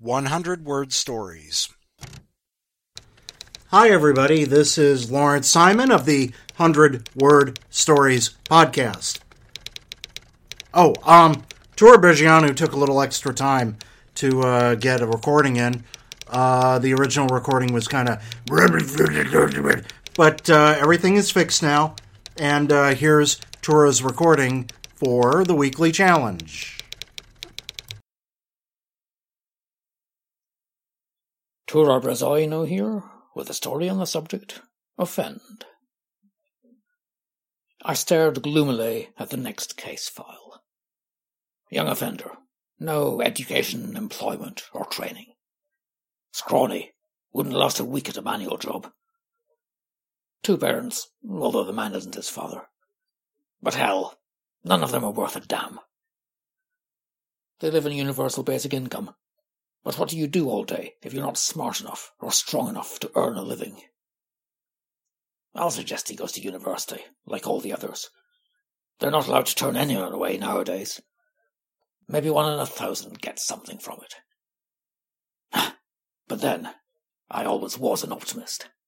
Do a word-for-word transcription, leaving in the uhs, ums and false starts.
hundred Word Stories. Hi, everybody. This is Lawrence Simon of the hundred Word Stories podcast. Oh, um, Tura Bresciano took a little extra time to uh, get a recording in. Uh, the original recording was kind of... But uh, everything is fixed now, and uh, here's Tura's recording for the weekly challenge. Tura Bresciano here, with a story on the subject, Offend. I stared gloomily at the next case file. Young offender, no education, employment, or training. Scrawny, wouldn't last a week at a manual job. Two parents, although the man isn't his father. But hell, none of them are worth a damn. They live on universal basic income. But what do you do all day if you're not smart enough or strong enough to earn a living? I'll suggest he goes to university, like all the others. They're not allowed to turn anyone away nowadays. Maybe one in a thousand gets something from it. But then, I always was an optimist.